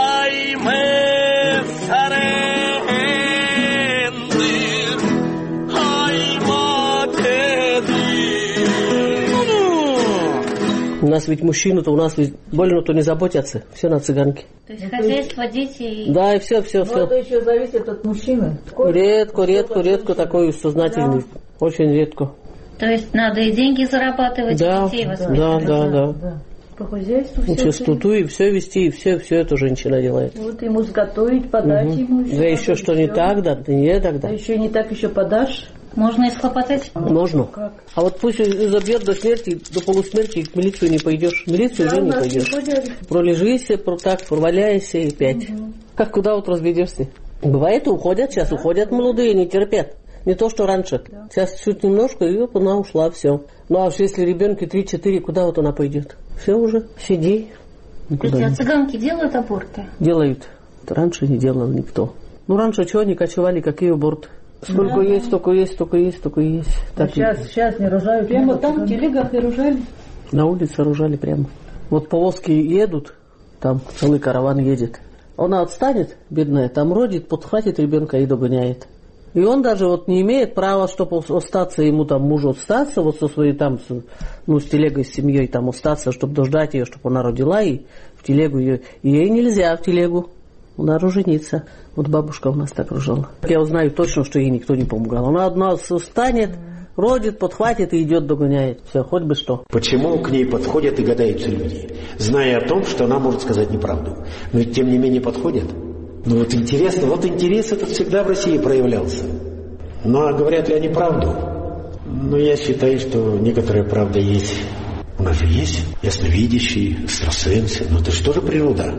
У нас ведь мужчины-то, у нас ведь больно-то не заботятся. Все на цыганке. То есть хозяйство, дети... Да, и все. Но это еще зависит от мужчины. Редко такой сознательный. Да. Очень редко. То есть надо и деньги зарабатывать, да, и детей воспитывать. Да. По хозяйству все. Чистоту и все вести, и все это женщина делает. Вот ему сготовить, подать ему. Да еще что не так, да не тогда. Да еще не так еще подашь. Можно и схлопотать? Можно. Как? А вот пусть забьет до смерти, до полусмерти, в милицию не пойдешь. В милицию уже не пойдешь. Пролежишься, проваляешься и опять. Как куда вот разведешься? Бывает, уходят, сейчас уходят молодые, не терпят. Не то, что раньше. Да. Сейчас чуть немножко, и она ушла, все. Ну, а если ребенку 3-4, куда вот она пойдет? Все уже, сиди. А цыганки делают аборты? Делают. Раньше не делал никто. Ну, раньше чего они кочевали, какие аборты? Сколько есть, столько есть. Так сейчас не рожают. Прямо там в телегах и рожали? На улице рожали прямо. Вот повозки едут, там целый караван едет. Она отстанет, бедная, там родит, подхватит ребенка и догоняет. И он даже вот не имеет права, чтобы остаться, ему там мужу остаться, вот со своей там, с телегой, с семьей там остаться, чтобы дождать ее, чтобы она родила, и в телегу ее. Ей нельзя в телегу, она роженица. Вот бабушка у нас так рожала. Я узнаю точно, что ей никто не помогал. Она одна устанет, родит, подхватит и идет, догоняет. Все, хоть бы что. Почему к ней подходят и гадаются люди, зная о том, что она может сказать неправду? Но ведь тем не менее подходят. Ну вот интересно, интерес этот всегда в России проявлялся. Ну а говорят ли они правду? Ну я считаю, что некоторая правда есть. У нас же есть ясновидящие, экстрасенсы, но это же тоже природа.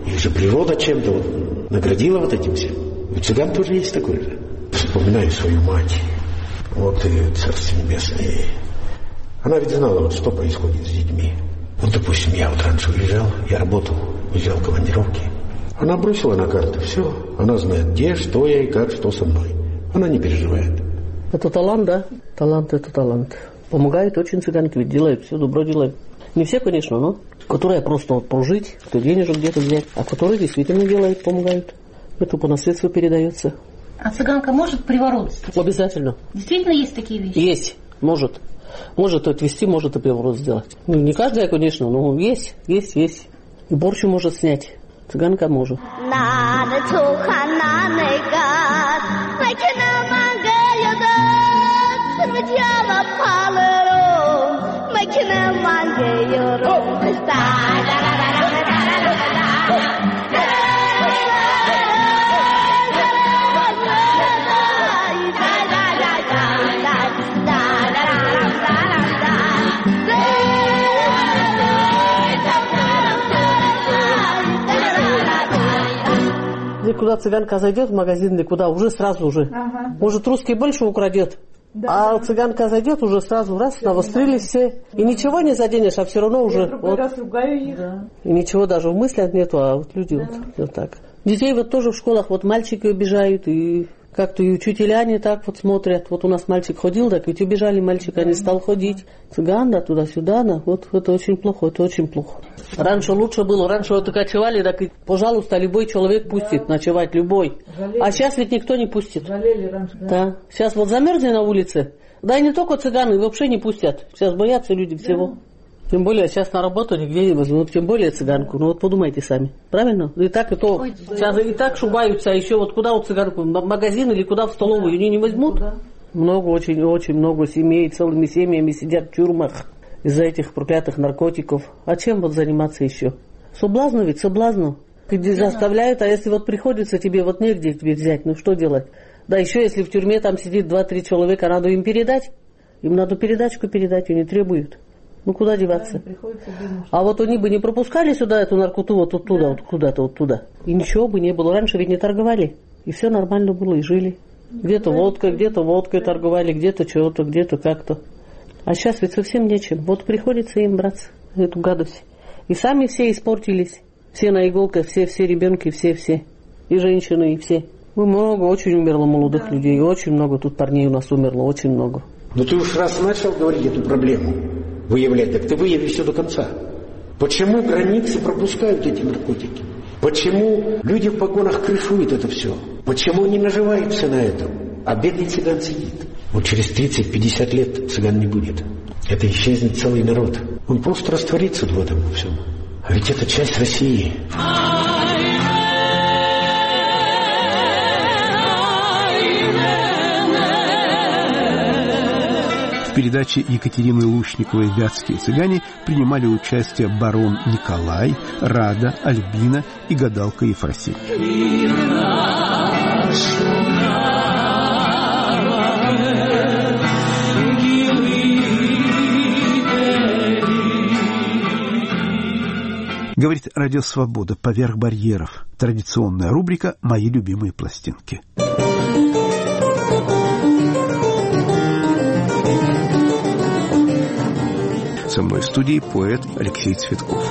Их же природа чем-то вот наградила вот этим всем. У цыган тоже есть такое же. Вспоминаю свою мать. Вот и Царство Небесное. Она ведь знала, вот что происходит с детьми. Вот, допустим, я вот раньше уезжал, я работал, уезжал в командировки. Она бросила на карту все. Она знает, где, что я и как, что со мной. Она не переживает. Это талант, да? Талант – это талант. Помогают очень цыганки, ведь делают все, добро делают. Не все, конечно, но которые просто вот прожить, кто денежек где-то взять, а которые действительно делают, помогают. Это по наследству передается. А цыганка может приворот? Обязательно. Действительно есть такие вещи? Есть, может. Может отвести, может и приворот сделать. Ну, не каждая, конечно, но есть. И борщ может снять. Цыганка может. Куда цыганка зайдет в магазин, или куда, уже сразу уже. Ага. Может, русский больше украдет, да, а цыганка зайдет, уже сразу раз, навострились все. И ничего не заденешь, а все равно уже... Вот, раз ругаю их. Да. И ничего даже в мыслях нету, а вот люди вот так. Детей вот тоже в школах, вот мальчики убежают, и как-то и учителя не так вот смотрят. Вот у нас мальчик ходил, так ведь убежали мальчика, не стал ходить. Цыган, да, туда-сюда, да. Вот это очень плохо, это очень плохо. Раньше лучше было, раньше вот кочевали, так и, пожалуйста, любой человек пустит ночевать, любой. Жалели. А сейчас ведь никто не пустит. Жалели раньше, да. Сейчас вот замерзли на улице, да и не только цыганы, вообще не пустят. Сейчас боятся люди всего. Тем более сейчас на работу нигде не возьмут, тем более цыганку. Ну вот подумайте сами, правильно? И так, и то. Сейчас и так шугаются, а еще вот куда вот цыганку, в магазин или куда в столовую, они не возьмут. Много, очень много семей, целыми семьями сидят в тюрьмах из-за этих проклятых наркотиков. А чем вот заниматься еще? Соблазну ведь, соблазну. Заставляют, а если вот приходится тебе, вот негде тебе взять, ну что делать? Да еще если в тюрьме там сидит 2-3 человека, надо им передать. Им надо передачку передать, они требуют. Ну куда деваться? А вот они бы не пропускали сюда эту наркоту вот оттуда, вот куда-то вот туда. И ничего бы не было. Раньше ведь не торговали. И все нормально было, и жили. Где-то водкой торговали, где-то чего-то, где-то как-то. А сейчас ведь совсем нечем. Вот приходится им брать эту гадость. И сами все испортились. Все на иголках, все ребенки, все. И женщины, и все. Много, очень умерло молодых людей. Очень много тут парней у нас умерло, очень много. Ну ты уж раз начал говорить эту проблему, выявлять, так ты выяви все до конца. Почему границы пропускают эти наркотики? Почему люди в погонах крышуют это все? Почему они наживаются на этом? А бедный цыган сидит. Вот через 30-50 лет цыган не будет. Это исчезнет целый народ. Он просто растворится в этом всем. А ведь это часть России. В передаче Екатерины Лушниковой «Вятские цыгане» принимали участие барон Николай, Рада, Альбина и гадалка Ефросинь. Говорит Радио Свобода «Поверх барьеров». Традиционная рубрика «Мои любимые пластинки». Со мной в студии поэт Алексей Цветков.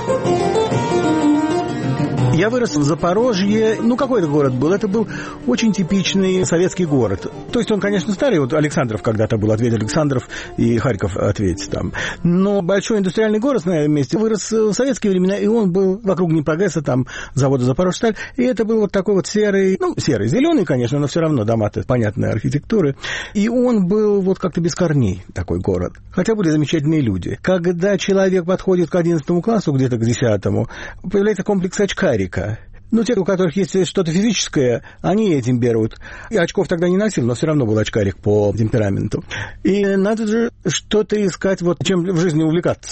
Я вырос в Запорожье. Ну, какой это город был? Это был очень типичный советский город. То есть он, конечно, старый. Вот Александров когда-то был, ответь Александров, и Харьков ответь там. Но большой индустриальный город на этом месте вырос в советские времена, и он был вокруг Днепрогресса, там завода Запорожсталь. И это был вот такой вот серый, зеленый, конечно, но все равно дома-то понятной архитектуры. И он был вот как-то без корней, такой город. Хотя были замечательные люди. Когда человек подходит к 11 классу, где-то к 10-му, появляется комплекс очкарика. Ну, те, у которых есть что-то физическое, они этим берут. Я очков тогда не носил, но все равно был очкарик по темпераменту. И надо же что-то искать, вот чем в жизни увлекаться.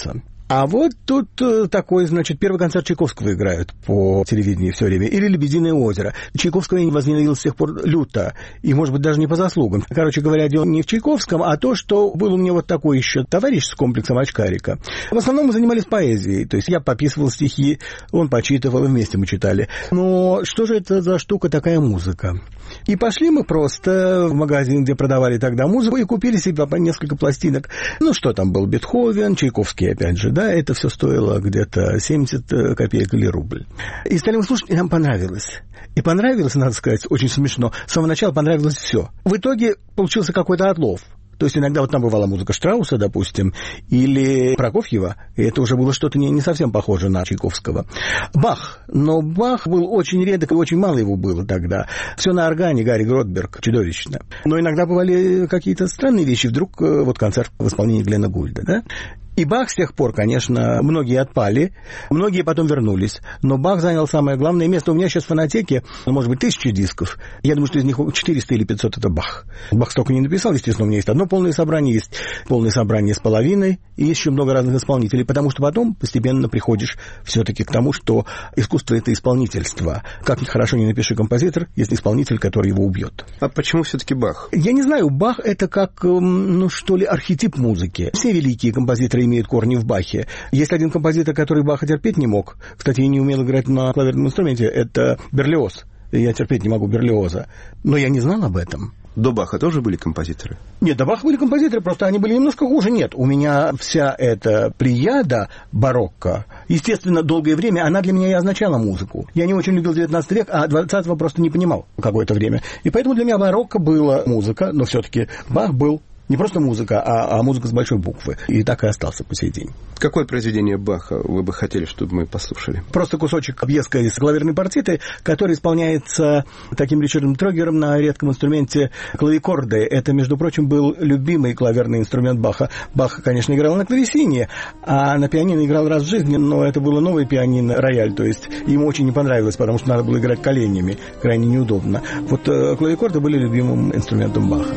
А вот тут такой, значит, первый концерт Чайковского играют по телевидению все время. Или «Лебединое озеро». Чайковского я возненавидел с тех пор люто. И, может быть, даже не по заслугам. Короче говоря, дело не в Чайковском, а то, что был у меня вот такой еще товарищ с комплексом очкарика. В основном мы занимались поэзией. То есть я пописывал стихи, он почитывал, и вместе мы читали. Но что же это за штука такая музыка? И пошли мы просто в магазин, где продавали тогда музыку, и купили себе по несколько пластинок. Ну, что там был? Бетховен, Чайковский, опять же, да, это все стоило где-то 70 копеек или рубль. И стали мы слушать, и нам понравилось. И понравилось, надо сказать, очень смешно. С самого начала понравилось все. В итоге получился какой-то отлов. То есть иногда вот там бывала музыка Штрауса, допустим, или Прокофьева, и это уже было что-то не совсем похоже на Чайковского. Бах. Но Бах был очень редок, и очень мало его было тогда. Все на органе, Гарри Гротберг, чудовищно. Но иногда бывали какие-то странные вещи. Вдруг вот концерт в исполнении Гленна Гульда, да? И Бах с тех пор, конечно, многие отпали, многие потом вернулись. Но Бах занял самое главное место. У меня сейчас в фонотеке, может быть, 1000 дисков. Я думаю, что из них 400 или 500 это Бах. Бах столько не написал, естественно, у меня есть одно полное собрание, есть полное собрание с половиной, и есть еще много разных исполнителей, потому что потом постепенно приходишь все-таки к тому, что искусство — это исполнительство. Как хорошо не напиши композитор, есть исполнитель, который его убьет. А почему все-таки Бах? Я не знаю, Бах — это как, ну что ли, архетип музыки. Все великие композиторы имеют корни в Бахе. Есть один композитор, который Баха терпеть не мог. Кстати, я не умел играть на клавирном инструменте. Это Берлиоз. Я терпеть не могу Берлиоза. Но я не знал об этом. До Баха тоже были композиторы? Нет, до Баха были композиторы, просто они были немножко хуже. Нет, у меня вся эта плеяда барокко, естественно, долгое время она для меня и означала музыку. Я не очень любил 19 век, а 20-го просто не понимал какое-то время. И поэтому для меня барокко была музыка, но все-таки Бах был не просто музыка, а музыка с большой буквы. И так и остался по сей день. Какое произведение Баха вы бы хотели, чтобы мы послушали? Просто кусочек объеска из клавирной партиты, который исполняется таким Ричардом Трогером на редком инструменте клавикорды. Это, между прочим, был любимый клавирный инструмент Баха. Бах, конечно, играл на клавесине, а на пианино играл раз в жизни, но это было новое пианино, рояль, то есть ему очень не понравилось, потому что надо было играть коленями, крайне неудобно. Вот клавикорды были любимым инструментом Баха.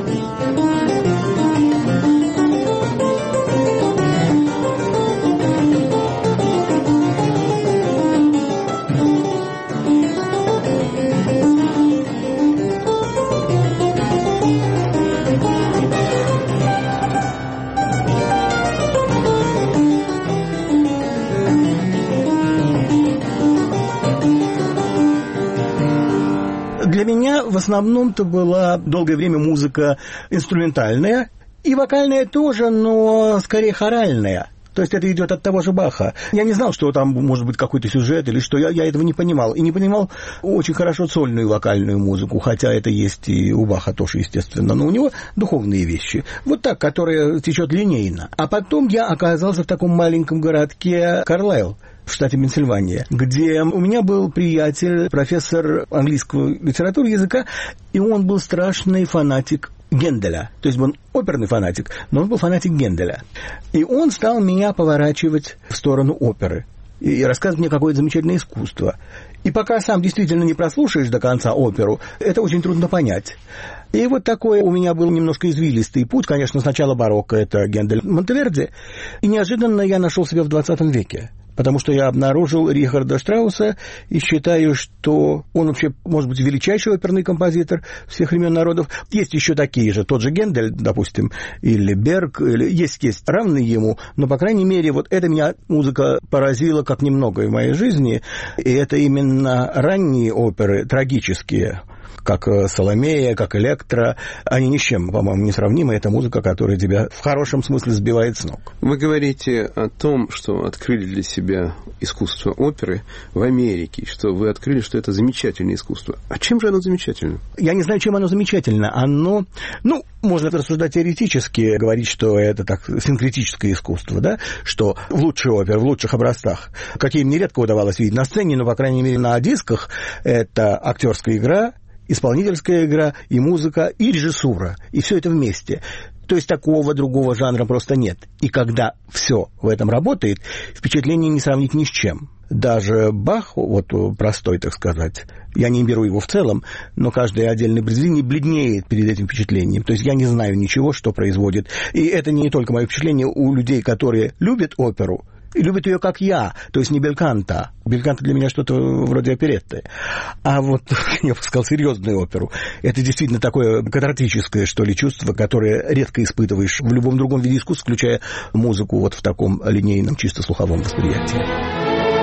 Для меня в основном-то была долгое время музыка инструментальная, и вокальная тоже, но скорее хоральная. То есть это идет от того же Баха. Я не знал, что там может быть какой-то сюжет или что. Я этого не понимал. И не понимал очень хорошо сольную вокальную музыку, хотя это есть и у Баха тоже, естественно. Но у него духовные вещи. Вот так, которая течет линейно. А потом я оказался в таком маленьком городке Карлайл в штате Пенсильвания, где у меня был приятель, профессор английского литературы, языка, и он был страшный фанатик Генделя. То есть он оперный фанатик, но он был фанатик Генделя. И он стал меня поворачивать в сторону оперы и рассказывать мне какое-то замечательное искусство. И пока сам действительно не прослушаешь до конца оперу, это очень трудно понять. И вот такой у меня был немножко извилистый путь. Конечно, сначала барокко, это Гендель, Монтеверди, и неожиданно я нашел себя в 20 веке. Потому что я обнаружил Рихарда Штрауса и считаю, что он вообще, может быть, величайший оперный композитор всех времен народов. Есть еще такие же, тот же Гендель, допустим, или Берг, или есть равные ему, но, по крайней мере, вот эта меня музыка поразила как немного в моей жизни, и это именно ранние оперы, трагические, как «Соломея», как «Электра», они ни с чем, по-моему, не сравнимы. Это музыка, которая тебя в хорошем смысле сбивает с ног. Вы говорите о том, что открыли для себя искусство оперы в Америке, что вы открыли, что это замечательное искусство. А чем же оно замечательно? Я не знаю, чем оно замечательно. Оно, можно рассуждать теоретически, говорить, что это так синкретическое искусство, да, что в лучшей опере, в лучших образцах, какие мне редко удавалось видеть на сцене, но, по крайней мере, на дисках, это актерская игра, исполнительская игра, и музыка, и режиссура, и все это вместе. То есть такого другого жанра просто нет. И когда все в этом работает, впечатление не сравнить ни с чем. Даже Бах, вот простой, так сказать, я не беру его в целом, но каждое отдельное произведение бледнеет перед этим впечатлением. То есть я не знаю ничего, что производит. И это не только мое впечатление у людей, которые любят оперу, и любят ее как я, то есть не бельканта. Бельканта для меня что-то вроде оперетты. А вот, я бы сказал, серьезную оперу. Это действительно такое катартическое, что ли, чувство, которое редко испытываешь в любом другом виде искусства, включая музыку вот в таком линейном, чисто слуховом восприятии.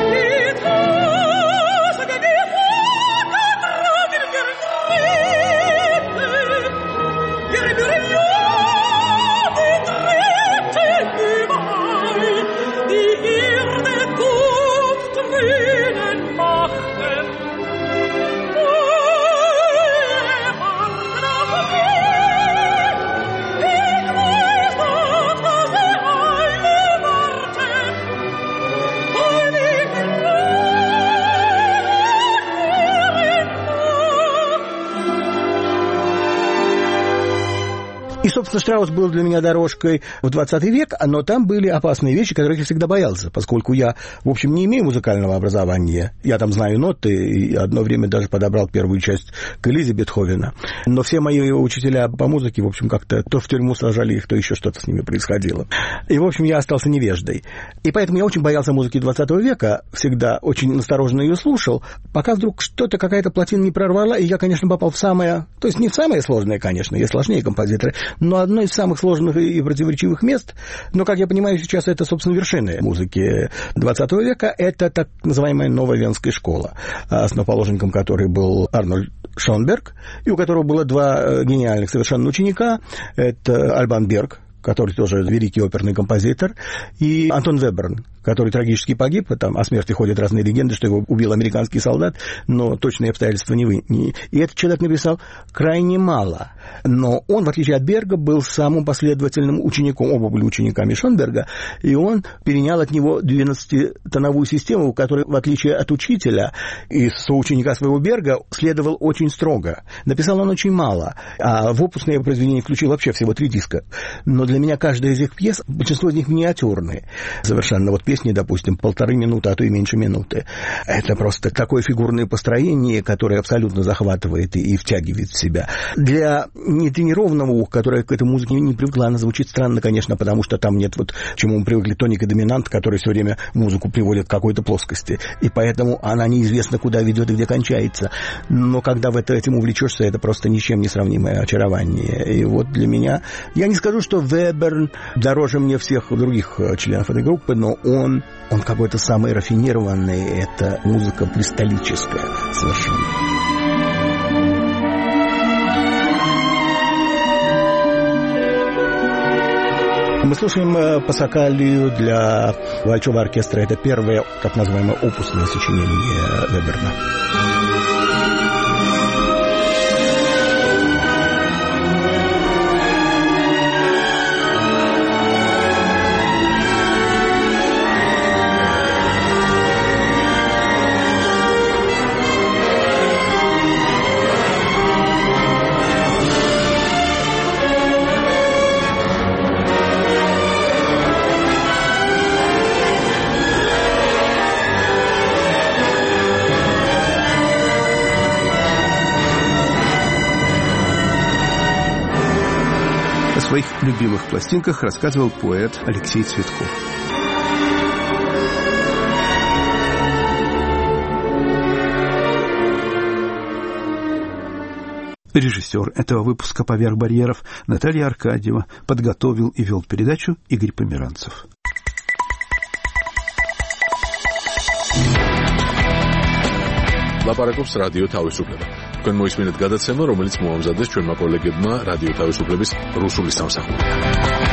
И, собственно, Штраус был для меня дорожкой в 20 век, но там были опасные вещи, которых я всегда боялся, поскольку я, в общем, не имею музыкального образования. Я там знаю ноты, и одно время даже подобрал первую часть к Элизе Бетховена. Но все мои учителя по музыке, в общем, как-то то в тюрьму сажали их, то еще что-то с ними происходило. И, в общем, я остался невеждой. И поэтому я очень боялся музыки 20 века, всегда очень настороженно ее слушал, пока вдруг что-то, какая-то плотина не прорвала, и я, конечно, попал в самое... То есть не в самое сложное, конечно, есть сложнее композиторы, но одно из самых сложных и противоречивых мест, но, как я понимаю, сейчас это, собственно, вершины музыки 20 века, это так называемая новая венская школа, основоположником которой был Арнольд Шонберг, и у которого было два гениальных совершенно ученика, это Альбан Берг, который тоже великий оперный композитор, и Антон Веберн, который трагически погиб, там о смерти ходят разные легенды, что его убил американский солдат, но точные обстоятельства не... И этот человек написал крайне мало. Но он, в отличие от Берга, был самым последовательным учеником, оба были учениками Шонберга, и он перенял от него 12-тоновую систему, которая, в отличие от учителя и соученика своего Берга, следовал очень строго. Написал он очень мало, а в опусное произведение включил вообще всего 3 диска. Но для меня каждая из их пьес, большинство из них миниатюрные. Совершенно вот песни, допустим, 1,5 минуты, а то и меньше минуты. Это просто такое фигурное построение, которое абсолютно захватывает и втягивает в себя. Для нетренированного уха, которое к этой музыке не привыкла, она звучит странно, конечно, потому что там нет вот, к чему мы привыкли, тоник и доминант, который все время музыку приводит к какой-то плоскости. И поэтому она неизвестно, куда ведет и где кончается. Но когда в этим увлечешься, это просто ничем не сравнимое очарование. И вот для меня... Я не скажу, что Веберн дороже мне всех других членов этой группы, но он какой-то самый рафинированный, это музыка кристаллическая совершенно. Мы слушаем Пассакалию для большого оркестра. Это первое, так называемое, опусное сочинение Веберна. О своих любимых пластинках рассказывал поэт Алексей Цветков. Режиссер этого выпуска «Поверх барьеров» Наталья Аркадьева. Подготовил и вел передачу Игорь Померанцев. ლაპარაკობს რადიო თავისუფლება. თქვენ მოისმინეთ გადაცემა, რომელიც მოამზადეს ჩვენმა კოლეგებმა რადიო თავისუფლების რუსული სამსახურიდან.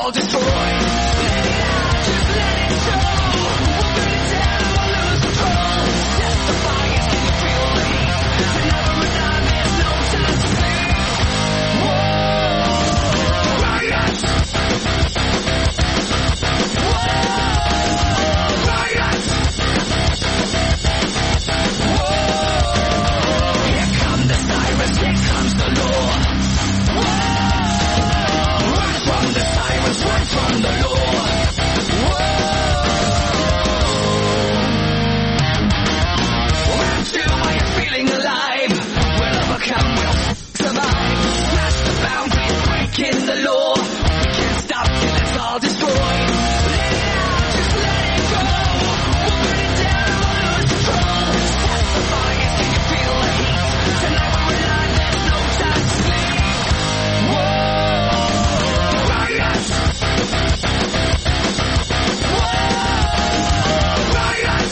all destroyed. Let it out, just let it show. We'll burn it down, we'll lose control. Test the fires, can you feel the heat? Tonight we're alive, there's no time to sleep. Whoa, riot! Whoa, riot! Whoa, here come the sirens, here comes the law. Whoa, run from the sirens, run from the law. Whoa, until I am feeling alive, we'll overcome, we'll survive. Smash the boundaries, breaking the law. We can't stop till it's all destroyed. Let it out, just let it go. We'll burn it down, we'll lose control. Test the fires, can you feel the heat? Tonight we're alive, there's no time to sleep. Whoa, riot! Whoa, riot!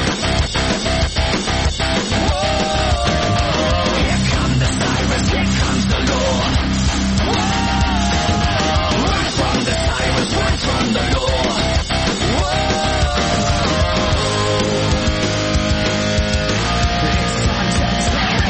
Whoa, here come the sirens, here comes the law. Whoa, run from the sirens, run from the law. Whoa, it's time to take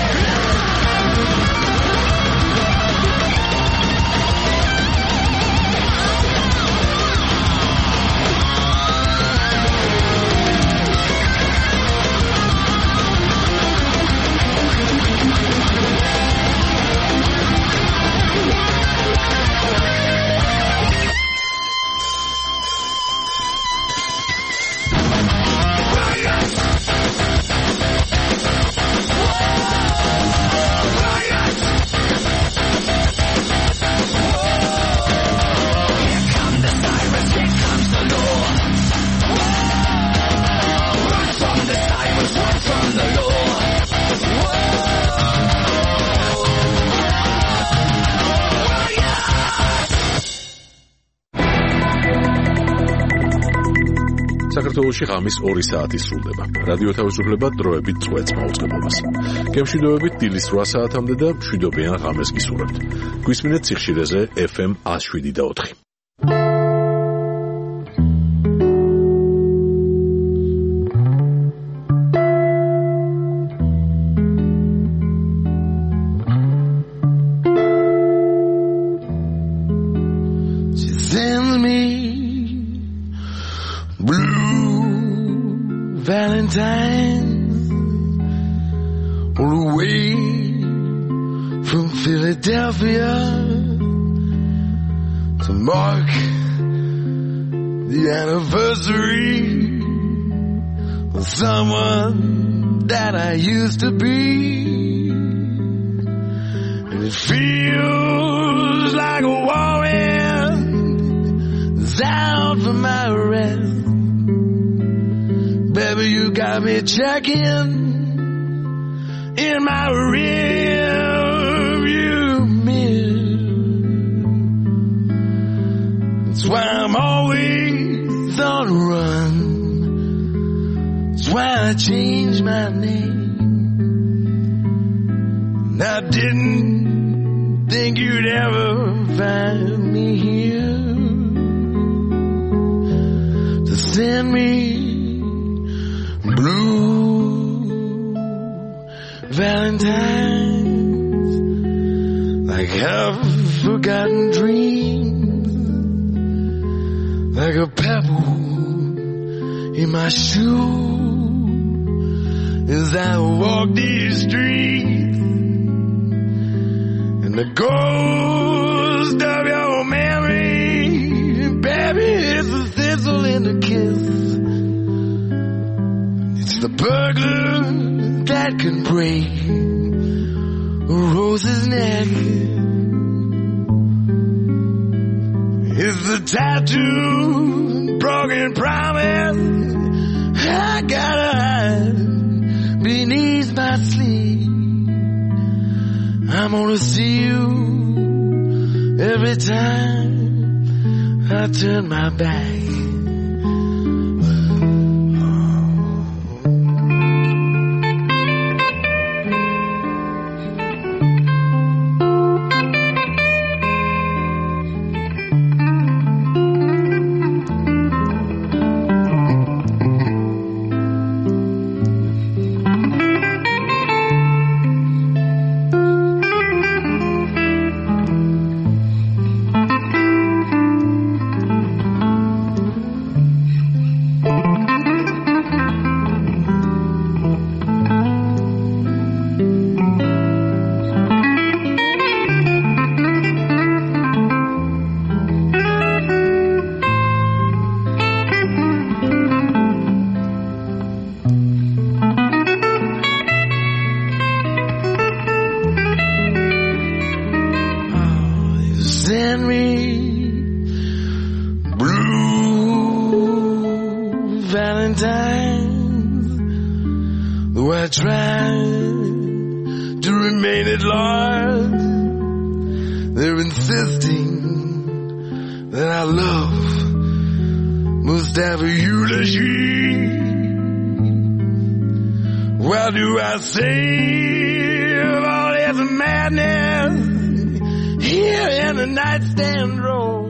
საქართველოში ღამის 2 საათი სრულდება. რადიო თავისუფლება დროებით წვეთს მაუწყებლობას. გემშვიდობებით დილის 8 საათამდე და მშვიდობიან ღამეს გისურვებთ. გვისმინეთ სიხშირეზე FM 107.4. Valentine's all the way from Philadelphia to mark the anniversary of someone that I used to be. And it feels like a whirlwind is out for my rest. Baby, you got me checking in my rearview mirror. That's why I'm always on the run. That's why I changed my name. And I didn't think you'd ever find me here to send me blue valentines, like half-forgotten dreams, like a pebble in my shoe as I walk these streets, and the ghost of your memory, baby, it's a thistle in the kiss. The burglar that can break a rose's neck is the tattooed broken promise I gotta hide beneath my sleeve. I'm gonna see you every time I turn my back. Valentine, though I tried to remain at large, they're insisting that our love must have a eulogy. What do I say of all this madness here in the nightstand drawer?